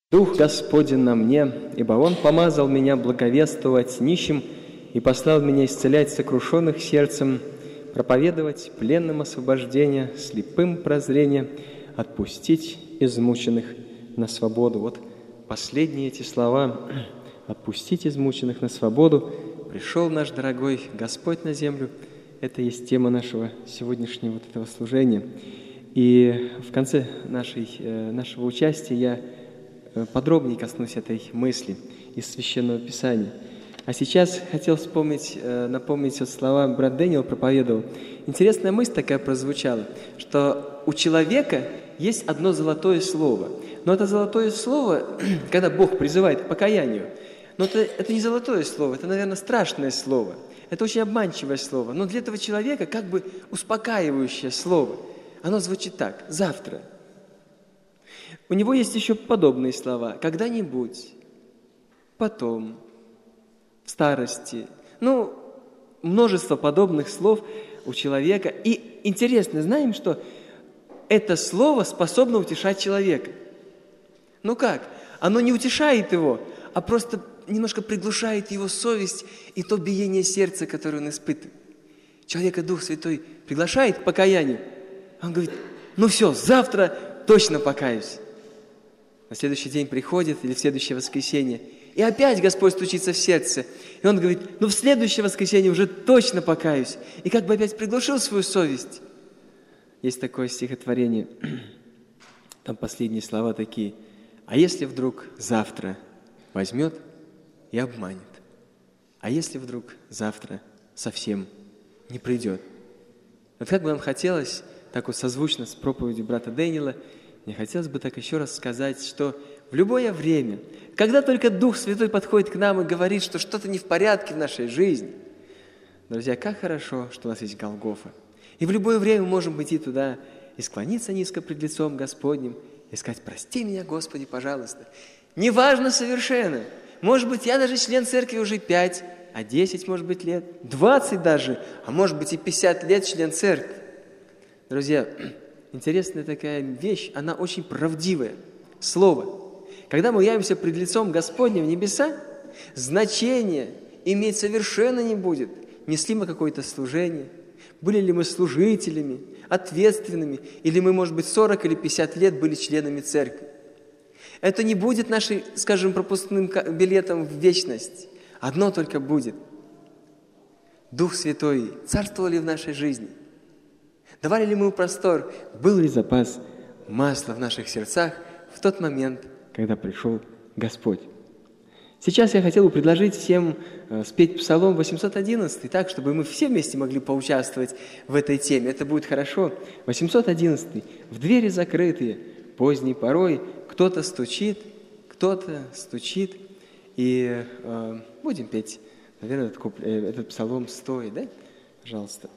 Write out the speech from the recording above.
Дух Господень на мне, ибо Он помазал меня благовествовать нищим и послал меня исцелять сокрушенных сердцем, проповедовать пленным освобождение, слепым прозрение, отпустить измученных на свободу». Вот последние эти слова: «Отпустить измученных на свободу». Пришел наш дорогой Господь на землю. Это есть тема нашего сегодняшнего вот этого служения. И в конце нашего участия я подробнее коснусь этой мысли из Священного Писания. А сейчас хотел напомнить вот слова брат Дэниел проповедовал. Интересная мысль такая прозвучала, что у человека есть одно золотое слово. Но это золотое слово, когда Бог призывает к покаянию, но это не золотое слово, это, наверное, страшное слово. Это очень обманчивое слово. Но для этого человека как бы успокаивающее слово. Оно звучит так: «завтра». У него есть еще подобные слова: «когда-нибудь», «потом», «в старости». Множество подобных слов у человека. И интересно, знаем, что это слово способно утешать человека. Как? Оно не утешает его, а просто немножко приглушает его совесть и то биение сердца, которое он испытывает. Человека Дух Святой приглашает к покаянию. Он говорит: все, завтра точно покаюсь. На следующий день приходит, или в следующее воскресенье, и опять Господь стучится в сердце. И он говорит: в следующее воскресенье уже точно покаюсь. И как бы опять приглушил свою совесть. Есть такое стихотворение, там последние слова такие: «А если вдруг завтра возьмет и обманет? А если вдруг завтра совсем не придет?» Вот как бы нам хотелось, так вот созвучно с проповедью брата Дэниела, мне хотелось бы так еще раз сказать, что в любое время, когда только Дух Святой подходит к нам и говорит, что что-то не в порядке в нашей жизни, друзья, как хорошо, что у нас есть Голгофа. И в любое время мы можем идти туда и склониться низко пред лицом Господним и сказать: «Прости меня, Господи, пожалуйста». Неважно совершенно. Может быть, я даже член церкви уже 5, а 10, может быть, лет, 20 даже, а может быть и 50 лет член церкви. Друзья, интересная такая вещь, она очень правдивая. Слово. Когда мы явимся пред лицом Господним в небеса, значения иметь совершенно не будет. Несли мы какое-то служение, были ли мы служителями, ответственными, или мы, может быть, 40 или 50 лет были членами церкви. Это не будет нашим, скажем, пропускным билетом в вечность. Одно только будет: Дух Святой царствовал ли в нашей жизни? Давали ли мы простор? Был ли запас масла в наших сердцах в тот момент, когда пришел Господь? Сейчас я хотел бы предложить всем спеть Псалом 811, так, чтобы мы все вместе могли поучаствовать в этой теме. Это будет хорошо. 811. «В двери закрытые, поздней порой, кто-то стучит, и будем петь, наверное, этот псалом стоя, да? Пожалуйста.